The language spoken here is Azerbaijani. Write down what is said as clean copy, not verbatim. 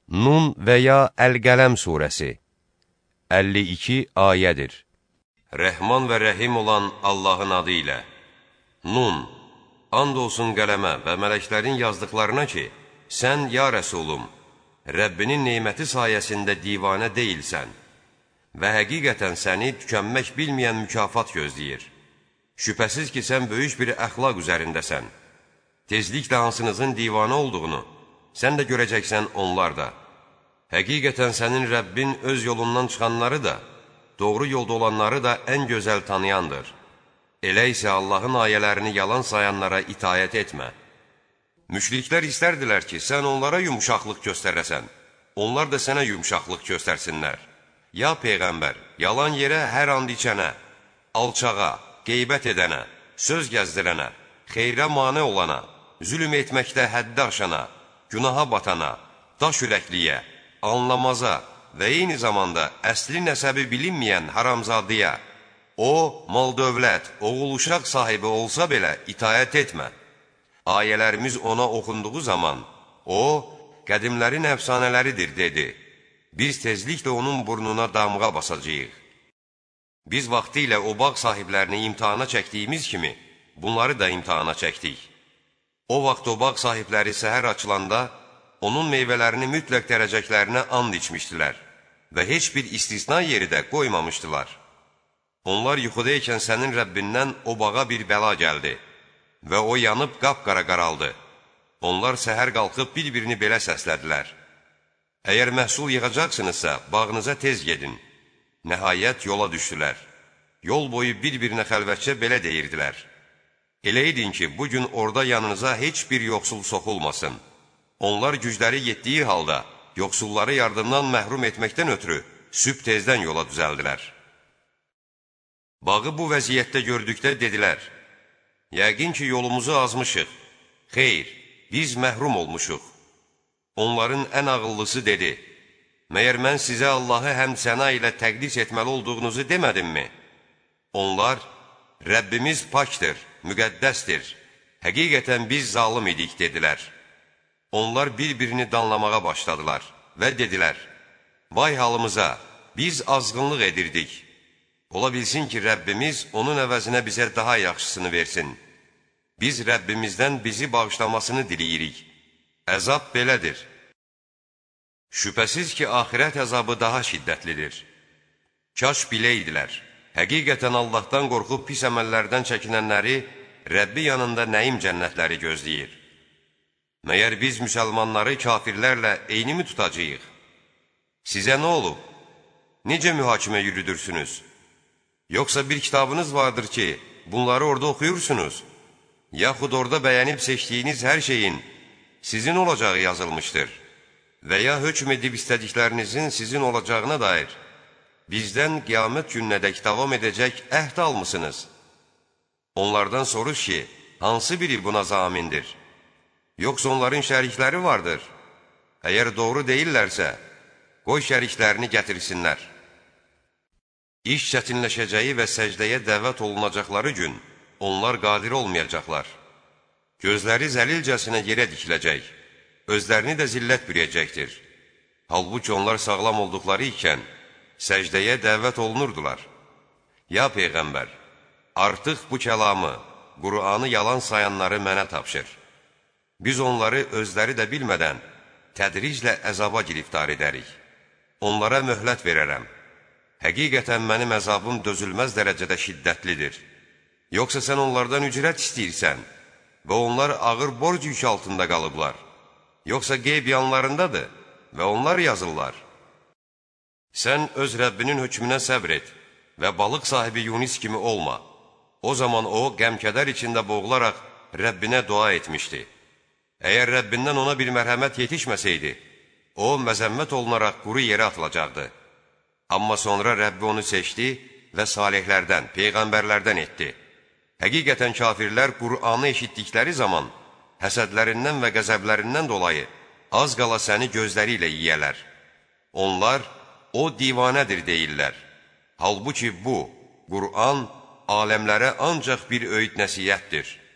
Nun və ya Əl-Qələm surəsi 52 ayədir. Rəhman və rəhim olan Allahın adı ilə. Nun, and olsun qələmə və mələklərin yazdıqlarına ki, sən, ya Rəsulum, Rəbbinin neyməti sayəsində divanə deyilsən və həqiqətən səni tükənmək bilməyən mükafat gözləyir. Şübhəsiz ki, sən böyük bir əxlaq üzərindəsən. Tezliklə hansınızın divanə olduğunu sən də görəcəksən onlar da. Həqiqətən sənin Rəbbin öz yolundan çıxanları da, doğru yolda olanları da ən gözəl tanıyandır. Elə isə Allahın ayələrini yalan sayanlara itayət etmə. Müşriklər istərdilər ki, sən onlara yumuşaqlıq göstərəsən, onlar da sənə yumuşaqlıq göstərsinlər. Ya Peyğəmbər, yalan yerə hər and içənə, alçağa, qeybət edənə, söz gəzdirənə, xeyrə mane olana, zülm etməkdə həddi aşana, günaha batana, daş ürəkliyə, anlamaza və eyni zamanda əsli nəsəbi bilinməyən haramzadıya, o, mal-dövlət, oğul-uşaq sahibi olsa belə itayət etmə. Ayələrimiz ona oxunduğu zaman, o, qədimlərin əfsanələridir, dedi. Biz tezliklə onun burnuna damğa basacağıq. Biz vaxtı ilə o bağ sahiblərini imtihana çəkdiyimiz kimi, bunları da imtihana çəkdik. O vaxt o bağ sahibləri səhər açılanda, onun meyvələrini mütləq dərəcəklərinə and içmişdilər və heç bir istisna yeri də qoymamışdılar. Onlar yuxudaykən sənin Rəbbindən o bağa bir bəla gəldi və o yanıb qapqara qaraldı. Onlar səhər qalxıb bir-birini belə səslədilər. Əgər məhsul yığacaqsınızsa, bağınıza tez gedin. Nəhayət yola düşdülər. Yol boyu bir-birinə xəlvətcə belə deyirdilər. Elə edin ki, bugün orada yanınıza heç bir yoxsul soxulmasın. Onlar gücləri yetdiyi halda, yoxsulları yardımdan məhrum etməkdən ötürü sübh tezdən yola düzəldilər. Bağı bu vəziyyətdə gördükdə dedilər, yəqin ki, yolumuzu azmışıq. Xeyr, biz məhrum olmuşuq. Onların ən ağıllısı dedi, məyər mən sizə Allahı həmd səna ilə təqdis etməli olduğunuzu demədimmi? Onlar, Rəbbimiz pakdır, müqəddəsdir, həqiqətən biz zalım idik, dedilər. Onlar bir-birini danlamağa başladılar və dedilər, vay halımıza, biz azğınlıq edirdik. Ola bilsin ki, Rəbbimiz onun əvəzinə bizə daha yaxşısını versin. Biz Rəbbimizdən bizi bağışlamasını diləyirik. Əzab belədir. Şübhəsiz ki, axirət əzabı daha şiddətlidir. Kaş biləydilər. Həqiqətən Allahdan qorxub pis əməllərdən çəkinənləri Rəbbi yanında nəim cənnətləri gözləyir. Məyər biz müsəlmanları kafirlərlə eynimi tutacağıq? Sizə nə olub? Necə mühakimə yürüdürsünüz? Yoxsa bir kitabınız vardır ki, bunları orada oxuyursunuz? Yaxud orada bəyənib seçdiyiniz hər şeyin sizin olacağı yazılmışdır. Və ya hökm edib istədiklərinizin sizin olacağına dair bizdən qiyamət gününədək davam edəcək əhd almısınız? Onlardan soruş ki, hansı biri buna zamindir? Yoxsa onların şərikləri vardır? Əgər doğru deyillərsə, qoy şəriklərini gətirsinlər. İş çətinləşəcəyi və səcdəyə dəvət olunacaqları gün onlar qadir olmayacaqlar. Gözləri zəlilcəsinə yerə dikiləcək, özlərini də zillət bürüyəcəkdir. Halbuki onlar sağlam olduqları ikən səcdəyə dəvət olunurdular. Ya Peyğəmbər, artıq bu kəlamı, Qur'anı yalan sayanları mənə tapşır. Biz onları özləri də bilmədən tədriclə əzaba giriftar edərik. Onlara möhlət verərəm. Həqiqətən mənim əzabım dözülməz dərəcədə şiddətlidir. Yoxsa sən onlardan ücrət istəyirsən və onlar ağır borc yükü altında qalıblar. Yoxsa qeyb yanlarındadır və onlar yazırlar. Sən öz Rəbbinin hökmünə səbr et və balıq sahibi Yunus kimi olma. O zaman o, qəm-kədər içində boğularaq Rəbbinə dua etmişdi. Əgər Rəbbindən ona bir mərhəmət yetişməsəydi, o, məzəmmət olunaraq quru yerə atılacaqdı. Amma sonra Rəbbi onu seçdi və salihlərdən, peyğəmbərlərdən etdi. Həqiqətən kafirlər Qur'anı eşitdikləri zaman həsədlərindən və qəzəblərindən dolayı az qala səni gözləri ilə yiyələr. Onlar, o divanədir deyirlər. Halbuki bu, Qur'an, aləmlərə ancaq bir öyüd nəsiyyətdir.